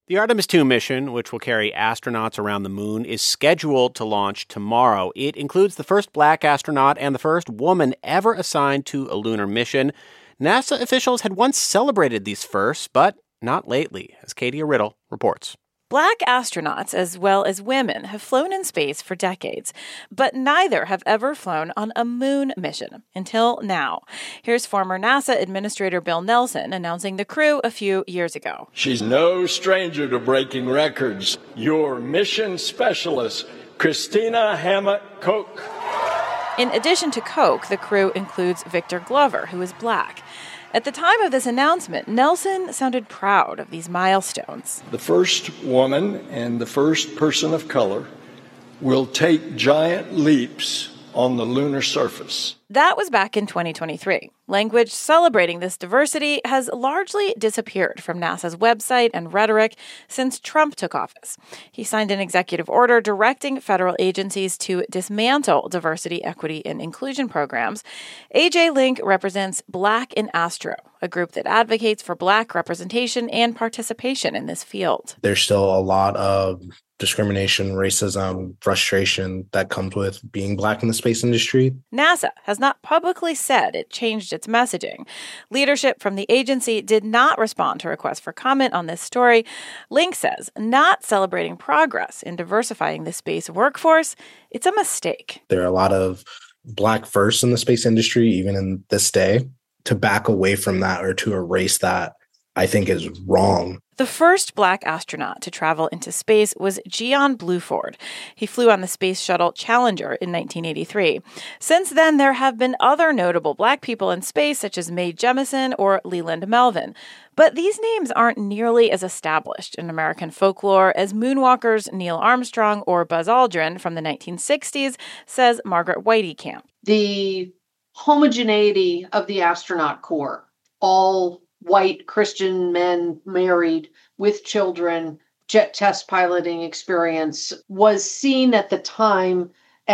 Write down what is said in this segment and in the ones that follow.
The Artemis 2 mission, which will carry astronauts around the moon, is scheduled to launch tomorrow. It includes the first black astronaut and the first woman ever assigned to a lunar mission. NASA officials had once celebrated these firsts, but not lately, as Katie Riddle reports. Black astronauts, as well as women, have flown in space for decades, but neither have ever flown on a moon mission until now. Here's former NASA Administrator Bill Nelson announcing the crew a few years ago. She's no stranger to breaking records. Your mission specialist, Christina Hammock-Koch. In addition to Koch, the crew includes Victor Glover, who is black. At the time of this announcement, Nelson sounded proud of these milestones. The first woman and the first person of color will take giant leaps on the lunar surface. That was back in 2023. Language celebrating this diversity has largely disappeared from NASA's website and rhetoric since Trump took office. He signed an executive order directing federal agencies to dismantle diversity, equity, and inclusion programs. AJ Link represents Black in Astro, a group that advocates for Black representation and participation in this field. There's still a lot of discrimination, racism, frustration that comes with being Black in the space industry. NASA has not publicly said it changed its messaging. Leadership from the agency did not respond to requests for comment on this story. Link says not celebrating progress in diversifying the space workforce, it's a mistake. There are a lot of Black firsts in the space industry, even in this day. To back away from that or to erase that, I think is wrong. The first Black astronaut to travel into space was Gian Bluford. He flew on the Space Shuttle Challenger in 1983. Since then, there have been other notable Black people in space, such as Mae Jemison or Leland Melvin. But these names aren't nearly as established in American folklore as moonwalkers Neil Armstrong or Buzz Aldrin from the 1960s, says Margaret Whitey-Camp. The homogeneity of the astronaut corps, all white Christian men married with children, jet test piloting experience, was seen at the time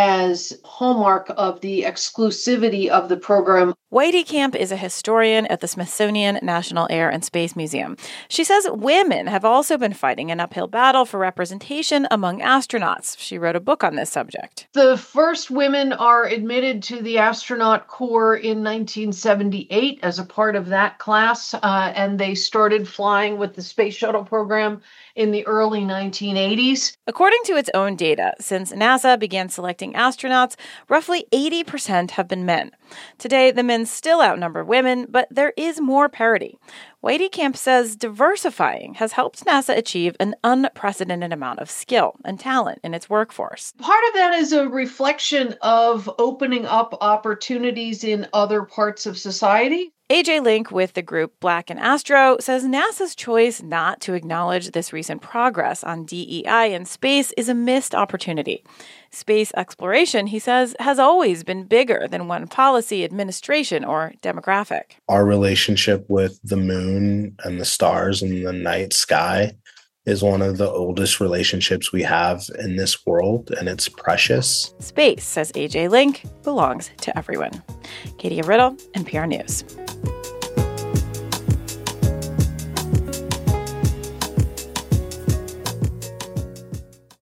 as hallmark of the exclusivity of the program. Whitey-Camp is a historian at the Smithsonian National Air and Space Museum. She says women have also been fighting an uphill battle for representation among astronauts. She wrote a book on this subject. The first women are admitted to the astronaut corps in 1978 as a part of that class, and they started flying with the Space Shuttle program in the early 1980s. According to its own data, since NASA began selecting astronauts, roughly 80% have been men. Today, the men still outnumber women, but there is more parity. Whitey-Camp says diversifying has helped NASA achieve an unprecedented amount of skill and talent in its workforce. Part of that is a reflection of opening up opportunities in other parts of society. AJ Link with the group Black in Astro says NASA's choice not to acknowledge this recent progress on DEI in space is a missed opportunity. Space exploration, he says, has always been bigger than one policy, administration, or demographic. Our relationship with the moon and the stars and the night sky is one of the oldest relationships we have in this world, and it's precious. Space, says AJ Link, belongs to everyone. Katie Riddle, NPR News.